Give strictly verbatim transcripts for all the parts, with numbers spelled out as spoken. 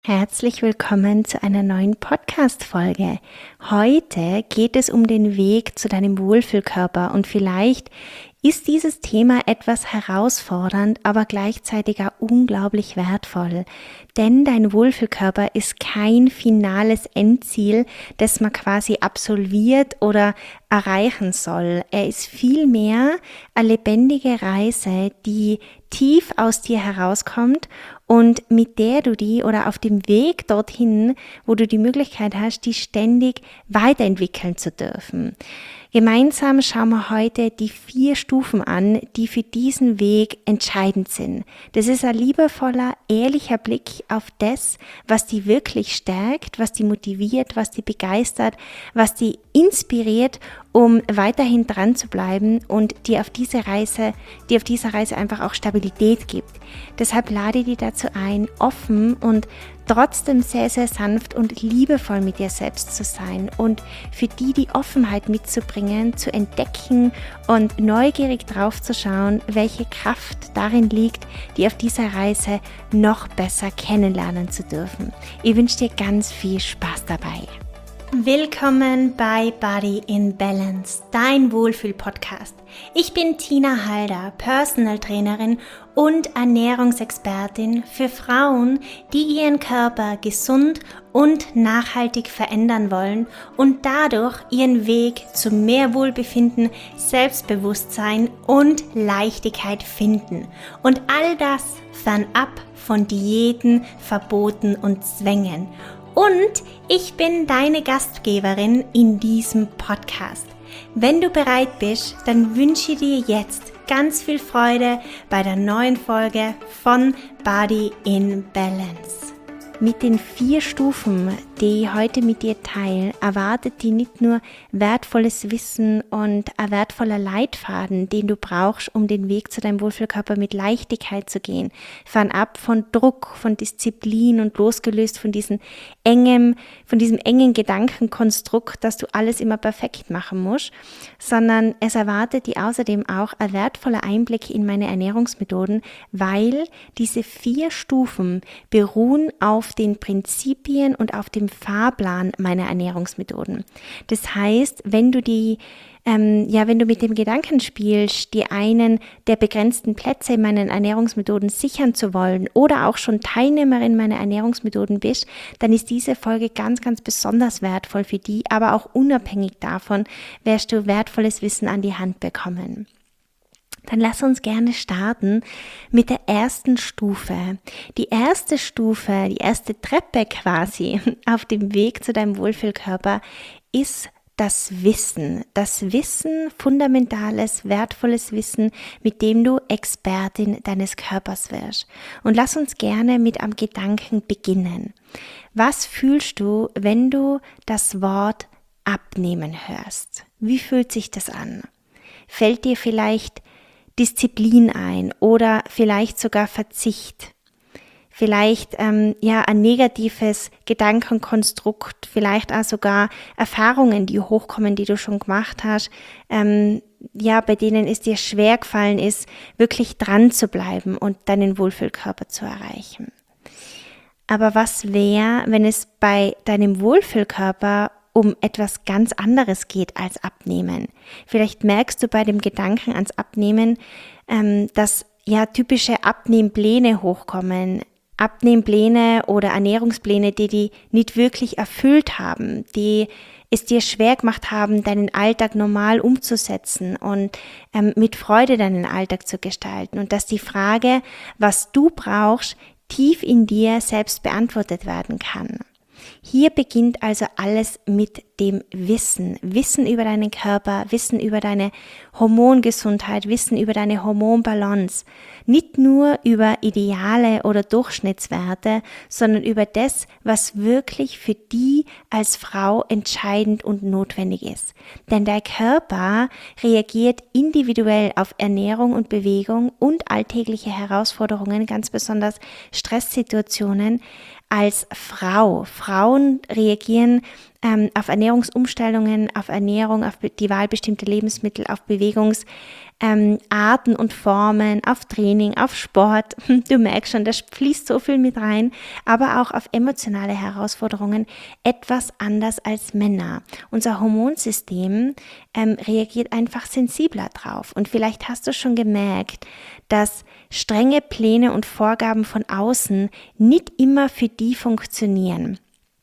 Herzlich willkommen zu einer neuen Podcast-Folge. Heute geht es um den Weg zu deinem Wohlfühlkörper und vielleicht ist dieses Thema etwas herausfordernd, aber gleichzeitig auch unglaublich wertvoll. Denn dein Wohlfühlkörper ist kein finales Endziel, das man quasi absolviert oder erreichen soll. Er ist vielmehr eine lebendige Reise, die tief aus dir herauskommt und mit der du die oder auf dem Weg dorthin, wo du die Möglichkeit hast, die ständig weiterentwickeln zu dürfen. Gemeinsam schauen wir heute die vier Stufen an, die für diesen Weg entscheidend sind. Das ist ein liebevoller, ehrlicher Blick auf das, was die wirklich stärkt, was die motiviert, was die begeistert, was die inspiriert, um weiterhin dran zu bleiben und dir auf diese Reise, dir auf dieser Reise einfach auch Stabilität gibt. Deshalb lade ich dich dazu ein, offen und trotzdem sehr, sehr sanft und liebevoll mit dir selbst zu sein und für die die Offenheit mitzubringen, zu entdecken und neugierig drauf zu schauen, welche Kraft darin liegt, die auf dieser Reise noch besser kennenlernen zu dürfen. Ich wünsche dir ganz viel Spaß dabei. Willkommen bei Body in Balance, dein Wohlfühl-Podcast. Ich bin Tina Halder, Personal Trainerin und Ernährungsexpertin für Frauen, die ihren Körper gesund und nachhaltig verändern wollen und dadurch ihren Weg zu mehr Wohlbefinden, Selbstbewusstsein und Leichtigkeit finden. Und all das fernab von Diäten, Verboten und Zwängen. Und ich bin deine Gastgeberin in diesem Podcast. Wenn du bereit bist, dann wünsche ich dir jetzt ganz viel Freude bei der neuen Folge von Body in Balance. Mit den vier Stufen, die ich heute mit dir teile, erwartet dir nicht nur wertvolles Wissen und ein wertvoller Leitfaden, den du brauchst, um den Weg zu deinem Wohlfühlkörper mit Leichtigkeit zu gehen, fernab von Druck, von Disziplin und losgelöst von diesem engem, von diesem engen Gedankenkonstrukt, dass du alles immer perfekt machen musst, sondern es erwartet dir außerdem auch ein wertvoller Einblick in meine Ernährungsmethoden, weil diese vier Stufen beruhen auf den Prinzipien und auf dem Fahrplan meiner Ernährungsmethoden. Das heißt, wenn du die ähm, ja, wenn du mit dem Gedanken spielst, die einen der begrenzten Plätze in meinen Ernährungsmethoden sichern zu wollen oder auch schon Teilnehmerin meiner Ernährungsmethoden bist, dann ist diese Folge ganz, ganz besonders wertvoll für die, aber auch unabhängig davon wirst du wertvolles Wissen an die Hand bekommen. Dann lass uns gerne starten mit der ersten Stufe. Die erste Stufe, die erste Treppe quasi auf dem Weg zu deinem Wohlfühlkörper ist das Wissen. Das Wissen, fundamentales, wertvolles Wissen, mit dem du Expertin deines Körpers wirst. Und lass uns gerne mit einem Gedanken beginnen. Was fühlst du, wenn du das Wort abnehmen hörst? Wie fühlt sich das an? Fällt dir vielleicht Disziplin ein oder vielleicht sogar Verzicht, vielleicht ähm, ja ein negatives Gedankenkonstrukt, vielleicht auch sogar Erfahrungen, die hochkommen, die du schon gemacht hast, ähm, ja, bei denen es dir schwer gefallen ist, wirklich dran zu bleiben und deinen Wohlfühlkörper zu erreichen. Aber was wäre, wenn es bei deinem Wohlfühlkörper um etwas ganz anderes geht als Abnehmen? Vielleicht merkst du bei dem Gedanken ans Abnehmen, ähm, dass ja typische Abnehmpläne hochkommen. Abnehmpläne oder Ernährungspläne, die die nicht wirklich erfüllt haben, die es dir schwer gemacht haben, deinen Alltag normal umzusetzen und ähm, mit Freude deinen Alltag zu gestalten. Und dass die Frage, was du brauchst, tief in dir selbst beantwortet werden kann. Hier beginnt also alles mit dem Wissen. Wissen über deinen Körper, Wissen über deine Hormongesundheit, Wissen über deine Hormonbalance. Nicht nur über Ideale oder Durchschnittswerte, sondern über das, was wirklich für die als Frau entscheidend und notwendig ist. Denn der Körper reagiert individuell auf Ernährung und Bewegung und alltägliche Herausforderungen, ganz besonders Stresssituationen, als Frau. Frauen reagieren ähm, auf Ernährungsumstellungen, auf Ernährung, auf die Wahl bestimmter Lebensmittel, auf Bewegungsarten ähm, und Formen, auf Training, auf Sport. Du merkst schon, da fließt so viel mit rein, aber auch auf emotionale Herausforderungen etwas anders als Männer. Unser Hormonsystem ähm, reagiert einfach sensibler drauf. Und vielleicht hast du schon gemerkt, dass strenge Pläne und Vorgaben von außen nicht immer für die funktionieren.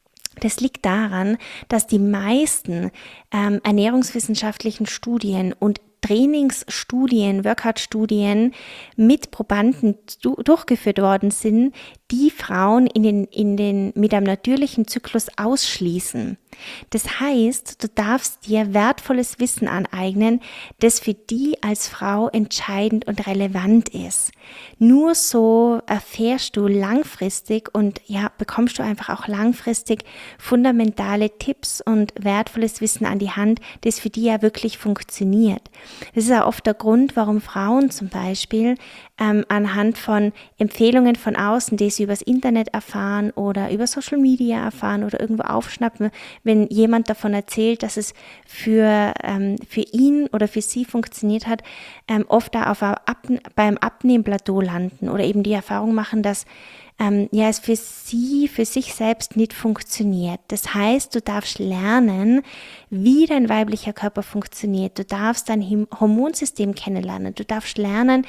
Das liegt daran, dass die meisten ähm, ernährungswissenschaftlichen Studien und Trainingsstudien, Workout-Studien mit Probanden du- durchgeführt worden sind, die Frauen in den, in den, mit einem natürlichen Zyklus ausschließen. Das heißt, du darfst dir wertvolles Wissen aneignen, das für die als Frau entscheidend und relevant ist. Nur so erfährst du langfristig und ja, bekommst du einfach auch langfristig fundamentale Tipps und wertvolles Wissen an die Hand, das für die ja wirklich funktioniert. Das ist ja oft der Grund, warum Frauen zum Beispiel ähm, anhand von Empfehlungen von außen, die sie übers Internet erfahren oder über Social Media erfahren oder irgendwo aufschnappen, wenn jemand davon erzählt, dass es für, ähm, für ihn oder für sie funktioniert hat, ähm, oft da auf Ab- beim Abnehmplateau landen oder eben die Erfahrung machen, dass ähm, ja, es für sie, für sich selbst nicht funktioniert. Das heißt, du darfst lernen, wie dein weiblicher Körper funktioniert. Du darfst dein Hormonsystem kennenlernen. Du darfst lernen,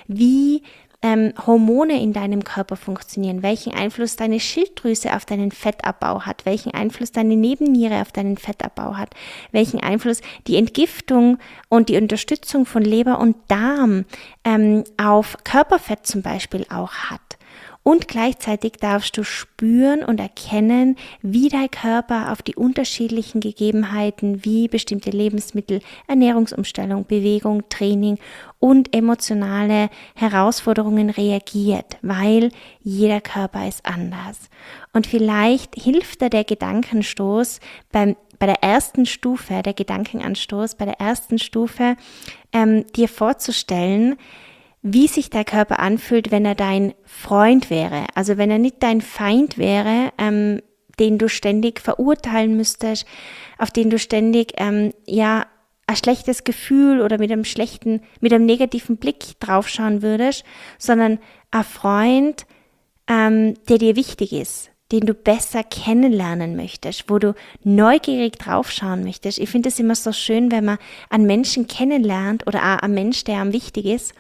wie ähm, Hormone in deinem Körper funktionieren, welchen Einfluss deine Schilddrüse auf deinen Fettabbau hat, welchen Einfluss deine Nebenniere auf deinen Fettabbau hat, welchen Einfluss die Entgiftung und die Unterstützung von Leber und Darm ähm, auf Körperfett zum Beispiel auch hat. Und gleichzeitig darfst du spüren und erkennen, wie dein Körper auf die unterschiedlichen Gegebenheiten wie bestimmte Lebensmittel, Ernährungsumstellung, Bewegung, Training und emotionale Herausforderungen reagiert, weil jeder Körper ist anders. Und vielleicht hilft dir der Gedankenstoß beim bei der ersten Stufe, der Gedankenanstoß, bei der ersten Stufe, ähm, dir vorzustellen, wie sich der Körper anfühlt, wenn er dein Freund wäre. Also wenn er nicht dein Feind wäre, ähm, den du ständig verurteilen müsstest, auf den du ständig ähm, ja ein schlechtes Gefühl oder mit einem schlechten, mit einem negativen Blick draufschauen würdest, sondern ein Freund, ähm, der dir wichtig ist, den du besser kennenlernen möchtest, wo du neugierig draufschauen möchtest. Ich finde es immer so schön, wenn man einen Menschen kennenlernt oder auch einen Mensch, der einem wichtig ist,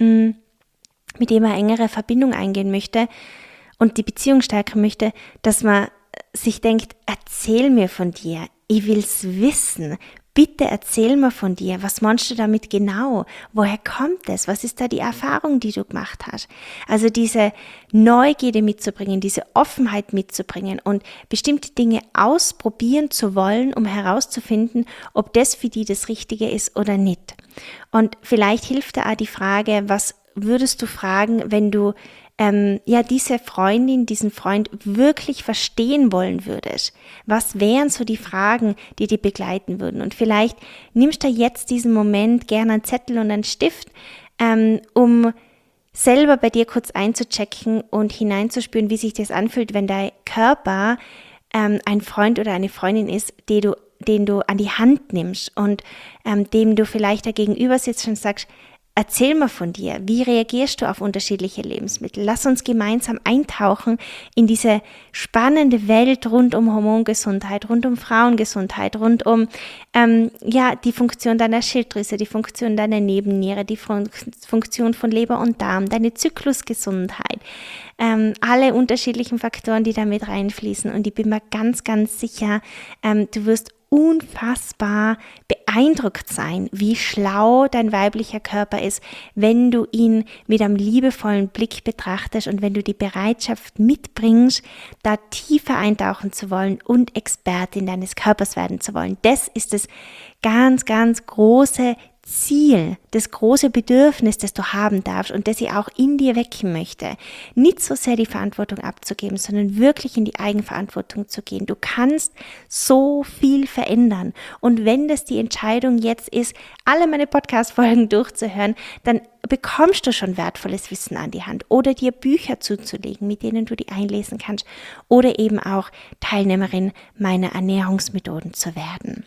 mit dem er engere Verbindung eingehen möchte und die Beziehung stärken möchte, dass man sich denkt, erzähl mir von dir, ich will's wissen, bitte erzähl mir von dir, was meinst du damit genau, woher kommt es, was ist da die Erfahrung, die du gemacht hast. Also diese Neugierde mitzubringen, diese Offenheit mitzubringen und bestimmte Dinge ausprobieren zu wollen, um herauszufinden, ob das für die das Richtige ist oder nicht. Und vielleicht hilft da auch die Frage, was würdest du fragen, wenn du ähm, ja diese Freundin, diesen Freund wirklich verstehen wollen würdest? Was wären so die Fragen, die dich begleiten würden? Und vielleicht nimmst du jetzt diesen Moment gerne einen Zettel und einen Stift, ähm, um selber bei dir kurz einzuchecken und hineinzuspüren, wie sich das anfühlt, wenn dein Körper ähm, ein Freund oder eine Freundin ist, die du den du an die Hand nimmst und ähm, dem du vielleicht da gegenüber sitzt und sagst, erzähl mal von dir, wie reagierst du auf unterschiedliche Lebensmittel? Lass uns gemeinsam eintauchen in diese spannende Welt rund um Hormongesundheit, rund um Frauengesundheit, rund um ähm, ja die Funktion deiner Schilddrüse, die Funktion deiner Nebenniere, die Fun- Funktion von Leber und Darm, deine Zyklusgesundheit, ähm, alle unterschiedlichen Faktoren, die da mit reinfließen. Und ich bin mir ganz, ganz sicher, ähm, du wirst unfassbar beeindruckt sein, wie schlau dein weiblicher Körper ist, wenn du ihn mit einem liebevollen Blick betrachtest und wenn du die Bereitschaft mitbringst, da tiefer eintauchen zu wollen und Expertin deines Körpers werden zu wollen. Das ist das ganz, ganz große Ziel, das große Bedürfnis, das du haben darfst und das ich auch in dir wecken möchte, nicht so sehr die Verantwortung abzugeben, sondern wirklich in die Eigenverantwortung zu gehen. Du kannst so viel verändern. Und wenn das die Entscheidung jetzt ist, alle meine Podcast-Folgen durchzuhören, dann bekommst du schon wertvolles Wissen an die Hand oder dir Bücher zuzulegen, mit denen du die einlesen kannst oder eben auch Teilnehmerin meiner Ernährungsmethoden zu werden.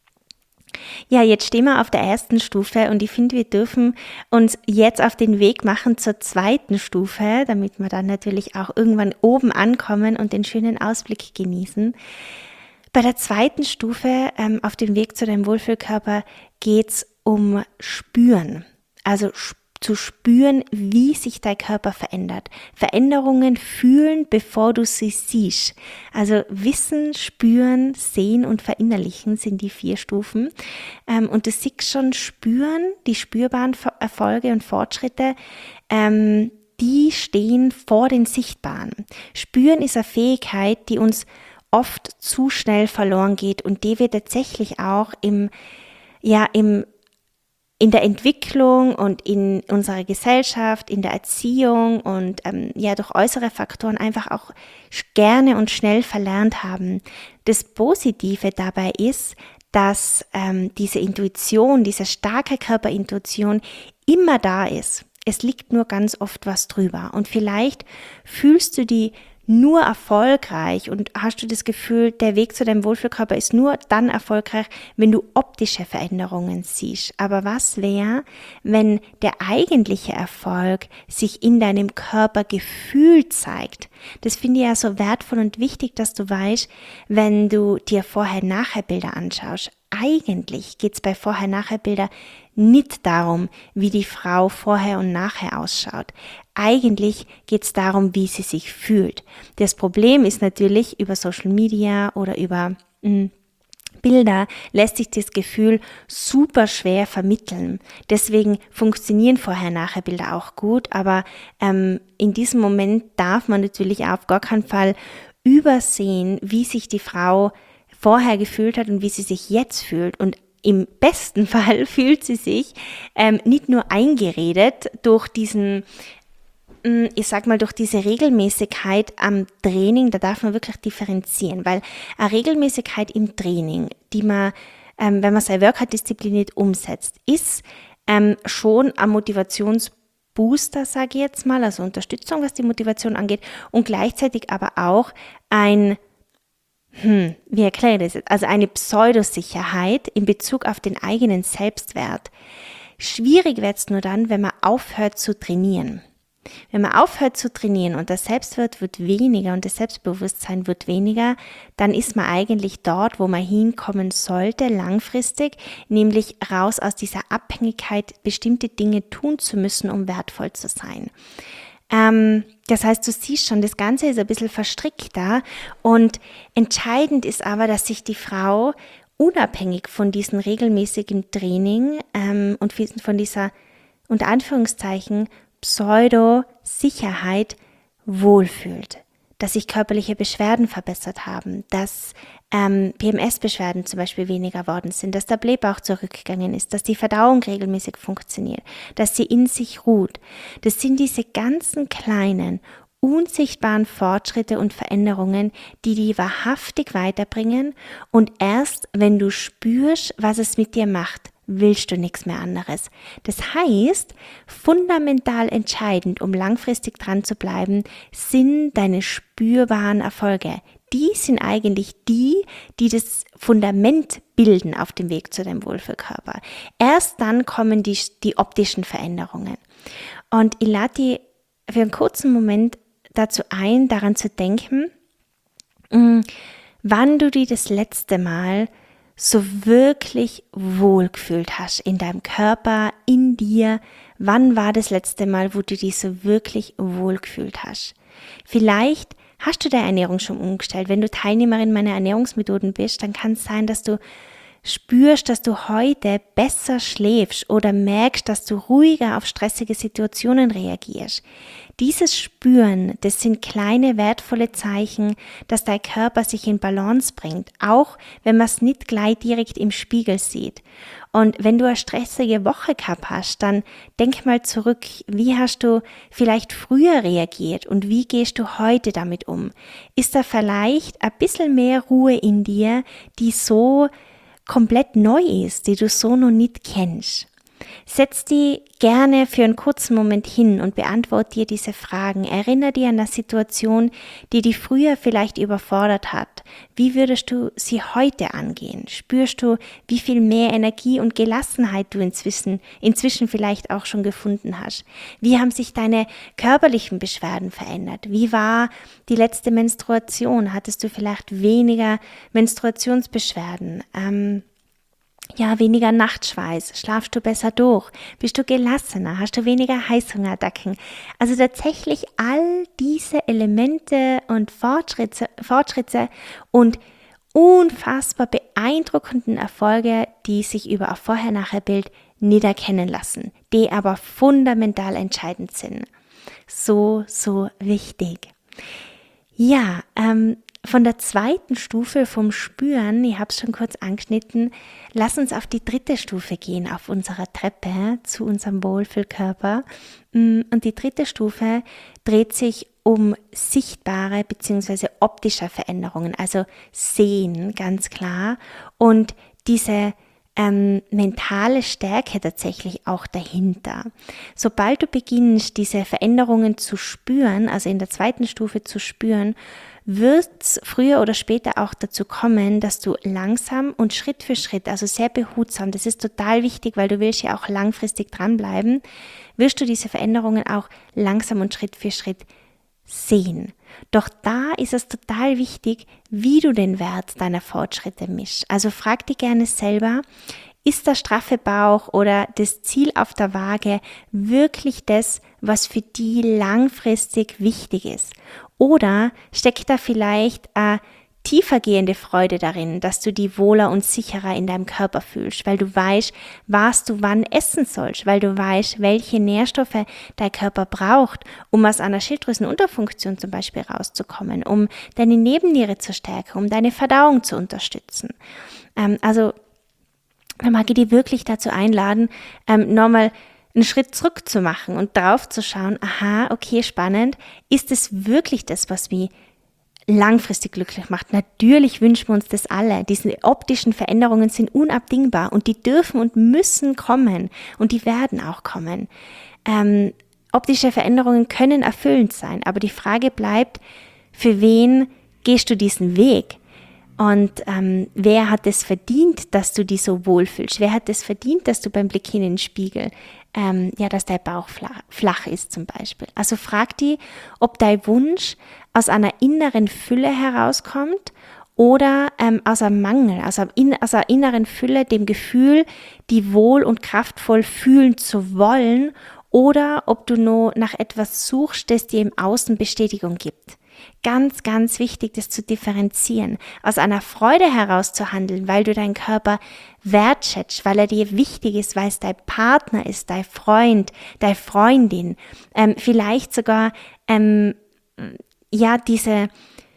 Ja, jetzt stehen wir auf der ersten Stufe und ich finde, wir dürfen uns jetzt auf den Weg machen zur zweiten Stufe, damit wir dann natürlich auch irgendwann oben ankommen und den schönen Ausblick genießen. Bei der zweiten Stufe ähm, auf dem Weg zu deinem Wohlfühlkörper geht's um Spüren, also zu spüren, wie sich dein Körper verändert. Veränderungen fühlen, bevor du sie siehst. Also Wissen, Spüren, Sehen und Verinnerlichen sind die vier Stufen. Und du siehst schon, spüren, die spürbaren Erfolge und Fortschritte, die stehen vor den sichtbaren. Spüren ist eine Fähigkeit, die uns oft zu schnell verloren geht und die wir tatsächlich auch im, ja, im in der Entwicklung und in unserer Gesellschaft, in der Erziehung und ähm, ja durch äußere Faktoren einfach auch gerne und schnell verlernt haben. Das Positive dabei ist, dass ähm, diese Intuition, diese starke Körperintuition immer da ist. Es liegt nur ganz oft was drüber und vielleicht fühlst du die nur erfolgreich und hast du das Gefühl, der Weg zu deinem Wohlfühlkörper ist nur dann erfolgreich, wenn du optische Veränderungen siehst. Aber was wäre, wenn der eigentliche Erfolg sich in deinem Körpergefühl zeigt? Das finde ich ja so wertvoll und wichtig, dass du weißt, wenn du dir Vorher-Nachher-Bilder anschaust. Eigentlich geht es bei Vorher-Nachher-Bilder nicht darum, wie die Frau vorher und nachher ausschaut. Eigentlich geht es darum, wie sie sich fühlt. Das Problem ist natürlich, über Social Media oder über mh, Bilder lässt sich das Gefühl super schwer vermitteln. Deswegen funktionieren Vorher-Nachher-Bilder auch gut, aber ähm, in diesem Moment darf man natürlich auf gar keinen Fall übersehen, wie sich die Frau vorher gefühlt hat und wie sie sich jetzt fühlt. Und im besten Fall fühlt sie sich ähm, nicht nur eingeredet durch diesen, mh, ich sag mal, durch diese Regelmäßigkeit am Training, da darf man wirklich differenzieren, weil eine Regelmäßigkeit im Training, die man, ähm, wenn man seine Workout diszipliniert umsetzt, ist ähm, schon ein Motivationsbooster, sage ich jetzt mal, also Unterstützung, was die Motivation angeht und gleichzeitig aber auch ein Hm, wie erkläre ich das jetzt? Also eine Pseudosicherheit in Bezug auf den eigenen Selbstwert. Schwierig wird es nur dann, wenn man aufhört zu trainieren. Wenn man aufhört zu trainieren und der Selbstwert wird weniger und das Selbstbewusstsein wird weniger, dann ist man eigentlich dort, wo man hinkommen sollte, langfristig, nämlich raus aus dieser Abhängigkeit, bestimmte Dinge tun zu müssen, um wertvoll zu sein. Ähm, das heißt, du siehst schon, das Ganze ist ein bisschen verstrickter und entscheidend ist aber, dass sich die Frau unabhängig von diesem regelmäßigen Training ähm, und von dieser, unter Anführungszeichen, Pseudo-Sicherheit wohlfühlt. Dass sich körperliche Beschwerden verbessert haben, dass ähm, P M S-Beschwerden zum Beispiel weniger worden sind, dass der Blähbauch zurückgegangen ist, dass die Verdauung regelmäßig funktioniert, dass sie in sich ruht. Das sind diese ganzen kleinen, unsichtbaren Fortschritte und Veränderungen, die die wahrhaftig weiterbringen und erst, wenn du spürst, was es mit dir macht, willst du nichts mehr anderes. Das heißt, fundamental entscheidend, um langfristig dran zu bleiben, sind deine spürbaren Erfolge. Die sind eigentlich die, die das Fundament bilden auf dem Weg zu deinem Wohlfühlkörper. Erst dann kommen die, die optischen Veränderungen. Und ich lade dich für einen kurzen Moment dazu ein, daran zu denken, wann du dich das letzte Mal so wirklich wohlgefühlt hast in deinem Körper, in dir. Wann war das letzte Mal, wo du dich so wirklich wohlgefühlt hast? Vielleicht hast du deine Ernährung schon umgestellt. Wenn du Teilnehmerin meiner Ernährungsmethoden bist, dann kann es sein, dass du spürst, dass du heute besser schläfst oder merkst, dass du ruhiger auf stressige Situationen reagierst. Dieses Spüren, das sind kleine wertvolle Zeichen, dass dein Körper sich in Balance bringt, auch wenn man es nicht gleich direkt im Spiegel sieht. Und wenn du eine stressige Woche gehabt hast, dann denk mal zurück, wie hast du vielleicht früher reagiert und wie gehst du heute damit um? Ist da vielleicht ein bisschen mehr Ruhe in dir, die so komplett neu ist, die du so noch nicht kennst? Setz die gerne für einen kurzen Moment hin und beantworte dir diese Fragen. Erinnere dir an eine Situation, die dich früher vielleicht überfordert hat. Wie würdest du sie heute angehen? Spürst du, wie viel mehr Energie und Gelassenheit du inzwischen, inzwischen vielleicht auch schon gefunden hast? Wie haben sich deine körperlichen Beschwerden verändert? Wie war die letzte Menstruation? Hattest du vielleicht weniger Menstruationsbeschwerden? Ähm, Ja, weniger Nachtschweiß, schlafst du besser durch, bist du gelassener, hast du weniger Heißhungerattacken. Also tatsächlich all diese Elemente und Fortschritte, Fortschritte und unfassbar beeindruckenden Erfolge, die sich über ein Vorher-Nachher-Bild nicht erkennen lassen, die aber fundamental entscheidend sind. So, so wichtig. Ja, ähm, von der zweiten Stufe vom Spüren, ich habe es schon kurz angeschnitten, lass uns auf die dritte Stufe gehen, auf unserer Treppe zu unserem Wohlfühlkörper. Und die dritte Stufe dreht sich um sichtbare bzw. optische Veränderungen, also Sehen, ganz klar. Und diese ähm, mentale Stärke tatsächlich auch dahinter. Sobald du beginnst, diese Veränderungen zu spüren, also in der zweiten Stufe zu spüren, wird es früher oder später auch dazu kommen, dass du langsam und Schritt für Schritt, also sehr behutsam, das ist total wichtig, weil du willst ja auch langfristig dranbleiben, wirst du diese Veränderungen auch langsam und Schritt für Schritt sehen. Doch da ist es total wichtig, wie du den Wert deiner Fortschritte mischst. Also frag dich gerne selber, ist der straffe Bauch oder das Ziel auf der Waage wirklich das, was für die langfristig wichtig ist? Oder steckt da vielleicht eine tiefergehende Freude darin, dass du dich wohler und sicherer in deinem Körper fühlst, weil du weißt, was du wann essen sollst, weil du weißt, welche Nährstoffe dein Körper braucht, um aus einer Schilddrüsenunterfunktion zum Beispiel rauszukommen, um deine Nebenniere zu stärken, um deine Verdauung zu unterstützen. Ähm, also dann mag ich dich wirklich dazu einladen, ähm, nochmal einen Schritt zurück zu machen und drauf zu schauen, aha, okay, spannend, ist es wirklich das, was mich langfristig glücklich macht? Natürlich wünschen wir uns das alle. Diese optischen Veränderungen sind unabdingbar und die dürfen und müssen kommen und die werden auch kommen. Ähm, optische Veränderungen können erfüllend sein, aber die Frage bleibt, für wen gehst du diesen Weg? Und ähm, wer hat es verdient, dass du dich so wohlfühlst? Wer hat es verdient, dass du beim Blick in den Spiegel, ähm, ja, dass dein Bauch flach, flach ist zum Beispiel? Also frag dich, ob dein Wunsch aus einer inneren Fülle herauskommt oder ähm, aus einem Mangel, also aus einer inneren Fülle, dem Gefühl, die wohl und kraftvoll fühlen zu wollen, oder ob du nur nach etwas suchst, das dir im Außen Bestätigung gibt. Ganz, ganz wichtig, das zu differenzieren, aus einer Freude heraus zu handeln, weil du deinen Körper wertschätzt, weil er dir wichtig ist, weil es dein Partner ist, dein Freund, deine Freundin, ähm, vielleicht sogar ähm, ja diese,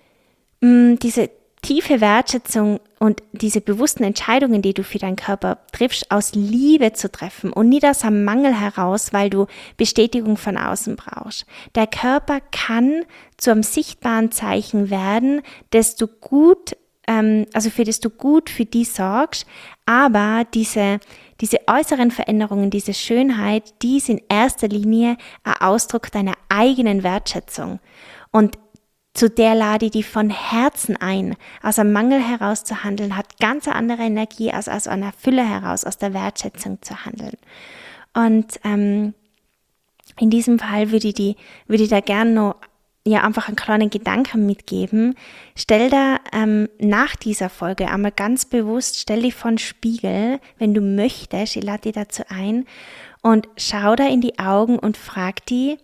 mh, diese tiefe Wertschätzung und diese bewussten Entscheidungen, die du für deinen Körper triffst, aus Liebe zu treffen und nicht aus einem Mangel heraus, weil du Bestätigung von außen brauchst. Der Körper kann zu einem sichtbaren Zeichen werden, dass du gut, ähm, also für das du gut für die sorgst, aber diese, diese äußeren Veränderungen, diese Schönheit, die ist in erster Linie ein Ausdruck deiner eigenen Wertschätzung. Und zu der lade ich dich von Herzen ein. Aus einem Mangel heraus zu handeln, hat ganz eine andere Energie, als aus einer Fülle heraus, aus der Wertschätzung zu handeln. Und ähm, in diesem Fall würde ich, die, würde ich da gerne noch ja, einfach einen kleinen Gedanken mitgeben. Stell da ähm, nach dieser Folge einmal ganz bewusst, stell dich vor den Spiegel, wenn du möchtest, ich lade dich dazu ein, und schau da in die Augen und frag dich,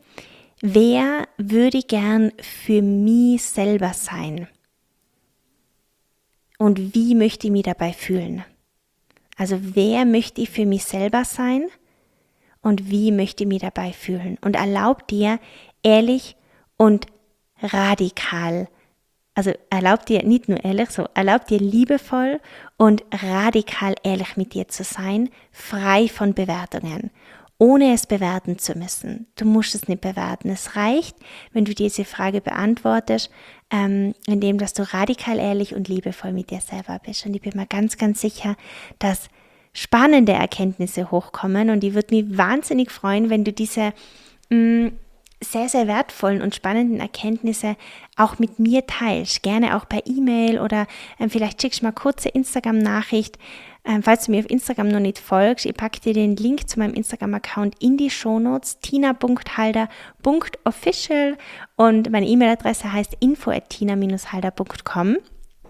wer würde gern für mich selber sein? Und wie möchte ich mich dabei fühlen? Also wer möchte ich für mich selber sein und wie möchte ich mich dabei fühlen? Und erlaub dir ehrlich und radikal, also erlaub dir nicht nur ehrlich, so erlaub dir liebevoll und radikal ehrlich mit dir zu sein, frei von Bewertungen, ohne es bewerten zu müssen. Du musst es nicht bewerten. Es reicht, wenn du diese Frage beantwortest, ähm, indem dass du radikal ehrlich und liebevoll mit dir selber bist. Und ich bin mir ganz, ganz sicher, dass spannende Erkenntnisse hochkommen und ich würde mich wahnsinnig freuen, wenn du diese mh, sehr, sehr wertvollen und spannenden Erkenntnisse auch mit mir teilst. Gerne auch per E-Mail oder ähm, vielleicht schickst du mal kurze Instagram-Nachricht, ähm, falls du mir auf Instagram noch nicht folgst. Ich packe dir den Link zu meinem Instagram-Account in die Shownotes, tina punkt halder punkt official, und meine E-Mail-Adresse heißt info at tina dash halder punkt com.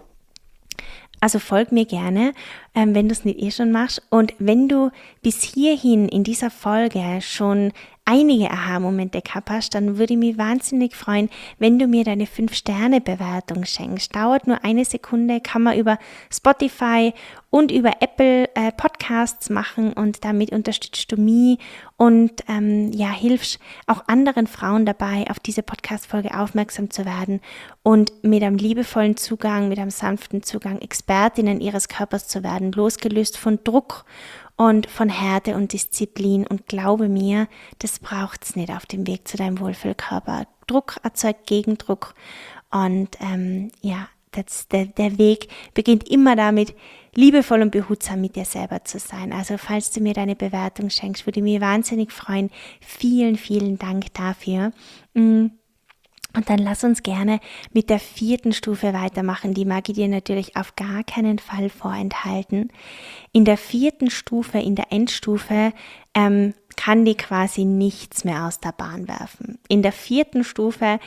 Also folg mir gerne, ähm, wenn du es nicht eh schon machst. Und wenn du bis hierhin in dieser Folge schon einige Aha-Momente gehabt hast, dann würde ich mich wahnsinnig freuen, wenn du mir deine fünf Sterne Bewertung schenkst. Dauert nur eine Sekunde, kann man über Spotify und über Apple äh, Podcasts machen, und damit unterstützt du mich und ähm, ja, hilfst auch anderen Frauen dabei, auf diese Podcast-Folge aufmerksam zu werden und mit einem liebevollen Zugang, mit einem sanften Zugang Expertinnen ihres Körpers zu werden, losgelöst von Druck und von Härte und Disziplin. Und glaube mir, das braucht's nicht auf dem Weg zu deinem Wohlfühlkörper. Druck erzeugt Gegendruck, und ähm, ja, das, der, der Weg beginnt immer damit, liebevoll und behutsam mit dir selber zu sein. Also falls du mir deine Bewertung schenkst, würde ich mich wahnsinnig freuen. Vielen, vielen Dank dafür. Und dann lass uns gerne mit der vierten Stufe weitermachen. Die mag ich dir natürlich auf gar keinen Fall vorenthalten. In der vierten Stufe, in der Endstufe, ähm, kann die quasi nichts mehr aus der Bahn werfen. In der vierten Stufe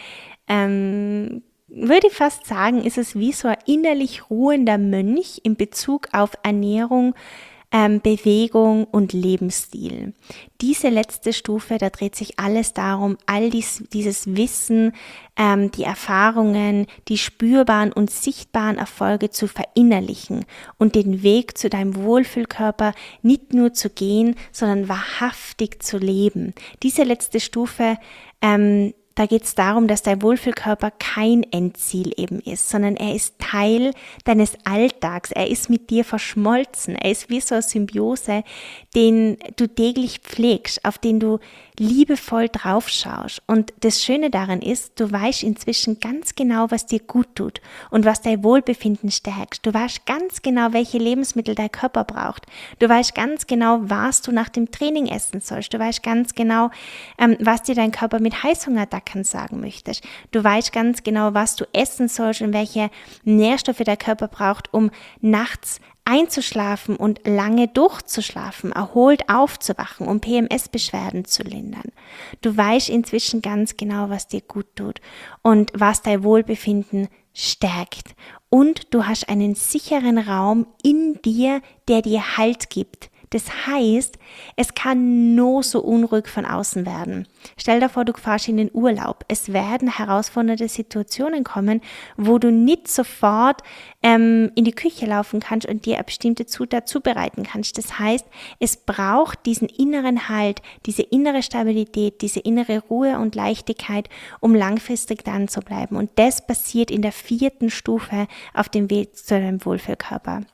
ähm, würde ich fast sagen, ist es wie so ein innerlich ruhender Mönch in Bezug auf Ernährung, ähm, Bewegung und Lebensstil. Diese letzte Stufe, da dreht sich alles darum, all dies, dieses Wissen, ähm, die Erfahrungen, die spürbaren und sichtbaren Erfolge zu verinnerlichen und den Weg zu deinem Wohlfühlkörper nicht nur zu gehen, sondern wahrhaftig zu leben. Diese letzte Stufe, ähm, da geht es darum, dass dein Wohlfühlkörper kein Endziel eben ist, sondern er ist Teil deines Alltags. Er ist mit dir verschmolzen. Er ist wie so eine Symbiose, den du täglich pflegst, auf den du liebevoll drauf schaust. Und das Schöne daran ist, du weißt inzwischen ganz genau, was dir gut tut und was dein Wohlbefinden stärkt. Du weißt ganz genau, welche Lebensmittel dein Körper braucht. Du weißt ganz genau, was du nach dem Training essen sollst. Du weißt ganz genau, ähm, was dir dein Körper mit Heißhungerattacken sagen möchtest. Du weißt ganz genau, was du essen sollst und welche Nährstoffe der Körper braucht, um nachts einzuschlafen und lange durchzuschlafen, erholt aufzuwachen, um P M S-Beschwerden zu lindern. Du weißt inzwischen ganz genau, was dir gut tut und was dein Wohlbefinden stärkt. Und du hast einen sicheren Raum in dir, der dir Halt gibt. Das heißt, es kann nur so unruhig von außen werden. Stell dir vor, du fährst in den Urlaub. Es werden herausfordernde Situationen kommen, wo du nicht sofort ähm, in die Küche laufen kannst und dir eine bestimmte Zutat zubereiten kannst. Das heißt, es braucht diesen inneren Halt, diese innere Stabilität, diese innere Ruhe und Leichtigkeit, um langfristig dran zu bleiben. Und das passiert in der vierten Stufe auf dem Weg zu deinem Wohlfühlkörper.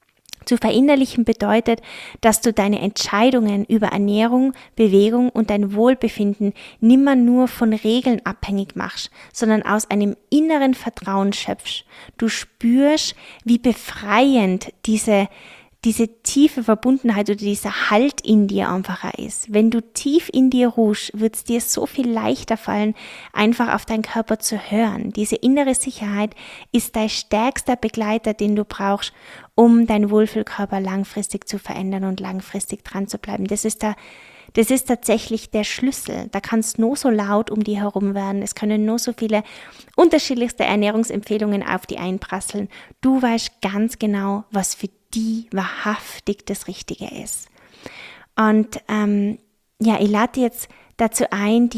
Zu verinnerlichen bedeutet, dass du deine Entscheidungen über Ernährung, Bewegung und dein Wohlbefinden nimmer nur von Regeln abhängig machst, sondern aus einem inneren Vertrauen schöpfst. Du spürst, wie befreiend diese diese tiefe Verbundenheit oder dieser Halt in dir einfacher ist. Wenn du tief in dir ruhst, wird es dir so viel leichter fallen, einfach auf deinen Körper zu hören. Diese innere Sicherheit ist dein stärkster Begleiter, den du brauchst, um deinen Wohlfühlkörper langfristig zu verändern und langfristig dran zu bleiben. Das ist der Das ist tatsächlich der Schlüssel. Da kann es nur so laut um die herum werden. Es können nur so viele unterschiedlichste Ernährungsempfehlungen auf die einprasseln. Du weißt ganz genau, was für die wahrhaftig das Richtige ist. Und ähm, ja, ich lade jetzt dazu ein, dir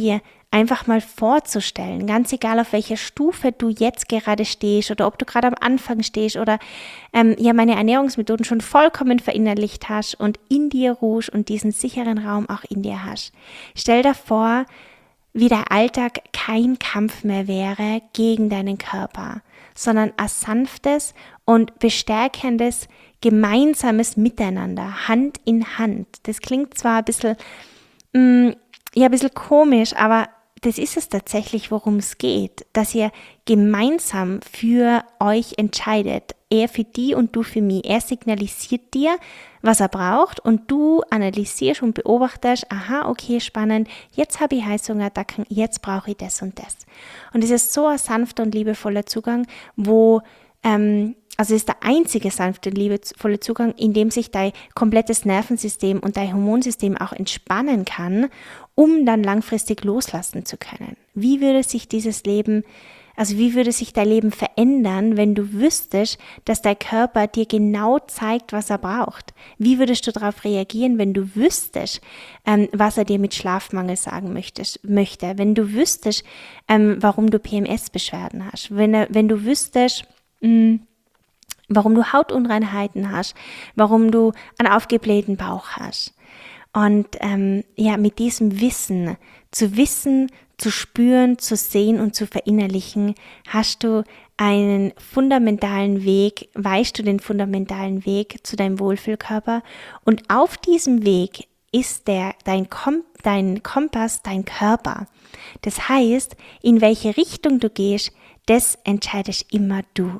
einfach mal vorzustellen, ganz egal auf welcher Stufe du jetzt gerade stehst oder ob du gerade am Anfang stehst oder ähm, ja meine Ernährungsmethoden schon vollkommen verinnerlicht hast und in dir ruhst und diesen sicheren Raum auch in dir hast. Stell dir vor, wie der Alltag kein Kampf mehr wäre gegen deinen Körper, sondern ein sanftes und bestärkendes gemeinsames Miteinander, Hand in Hand. Das klingt zwar ein bisschen, mh, ja, ein bisschen komisch, aber das ist es tatsächlich, worum es geht, dass ihr gemeinsam für euch entscheidet. Er für die und du für mich. Er signalisiert dir, was er braucht und du analysierst und beobachtest, aha, okay, spannend, jetzt habe ich Heißhungerattacken, jetzt brauche ich das und das. Und es ist so ein sanfter und liebevoller Zugang, wo ähm, also es ist der einzige sanfte und liebevolle Zugang, in dem sich dein komplettes Nervensystem und dein Hormonsystem auch entspannen kann, um dann langfristig loslassen zu können. Wie würde sich dieses Leben, also wie würde sich dein Leben verändern, wenn du wüsstest, dass dein Körper dir genau zeigt, was er braucht? Wie würdest du darauf reagieren, wenn du wüsstest, ähm, was er dir mit Schlafmangel sagen möchtest, möchte? Wenn du wüsstest, ähm, warum du P M S-Beschwerden hast? Wenn, wenn du wüsstest, mh, warum du Hautunreinheiten hast, warum du einen aufgeblähten Bauch hast. Und ähm, ja, mit diesem Wissen, zu wissen, zu spüren, zu sehen und zu verinnerlichen, hast du einen fundamentalen Weg, weißt du den fundamentalen Weg zu deinem Wohlfühlkörper. Und auf diesem Weg ist der, dein, Kom- dein Kompass, dein Körper. Das heißt, in welche Richtung du gehst, das entscheidest immer du.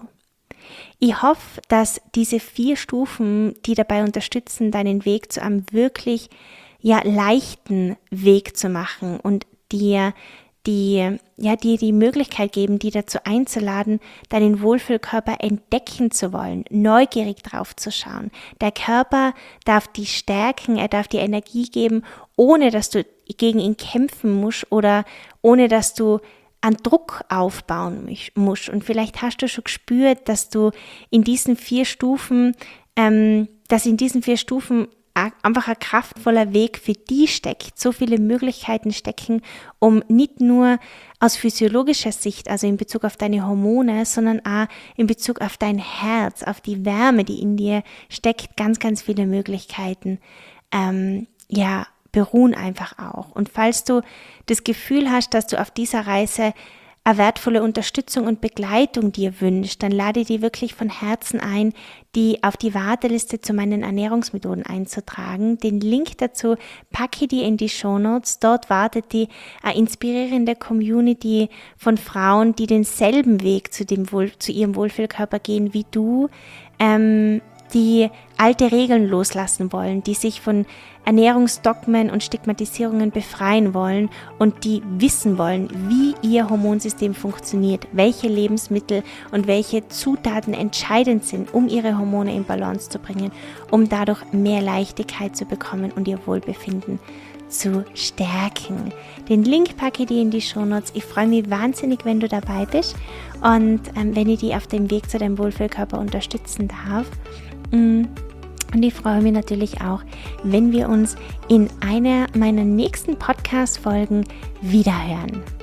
Ich hoffe, dass diese vier Stufen, die dabei unterstützen, deinen Weg zu einem wirklich ja, leichten Weg zu machen und dir die, ja, dir die Möglichkeit geben, die dazu einzuladen, deinen Wohlfühlkörper entdecken zu wollen, neugierig drauf zu schauen. Der Körper darf die stärken, er darf dir Energie geben, ohne dass du gegen ihn kämpfen musst oder ohne dass du an Druck aufbauen musst. Und vielleicht hast du schon gespürt, dass du in diesen vier Stufen, ähm, dass in diesen vier Stufen einfach ein kraftvoller Weg für die steckt, so viele Möglichkeiten stecken, um nicht nur aus physiologischer Sicht, also in Bezug auf deine Hormone, sondern auch in Bezug auf dein Herz, auf die Wärme, die in dir steckt, ganz, ganz viele Möglichkeiten, ähm, ja, beruhen einfach auch. Und falls du das Gefühl hast, dass du auf dieser Reise eine wertvolle Unterstützung und Begleitung dir wünschst, dann lade dir wirklich von Herzen ein, die auf die Warteliste zu meinen Ernährungsmethoden einzutragen. Den Link dazu packe ich dir in die Shownotes. Dort wartet die eine inspirierende Community von Frauen, die denselben Weg zu, dem Wohl, zu ihrem Wohlfühlkörper gehen wie du, ähm, die alte Regeln loslassen wollen, die sich von Ernährungsdogmen und Stigmatisierungen befreien wollen und die wissen wollen, wie ihr Hormonsystem funktioniert, welche Lebensmittel und welche Zutaten entscheidend sind, um ihre Hormone in Balance zu bringen, um dadurch mehr Leichtigkeit zu bekommen und ihr Wohlbefinden zu stärken. Den Link packe ich dir in die Shownotes. Ich freue mich wahnsinnig, wenn du dabei bist und ähm, wenn ich dich auf dem Weg zu deinem Wohlfühlkörper unterstützen darf. Mm. Und ich freue mich natürlich auch, wenn wir uns in einer meiner nächsten Podcast-Folgen wiederhören.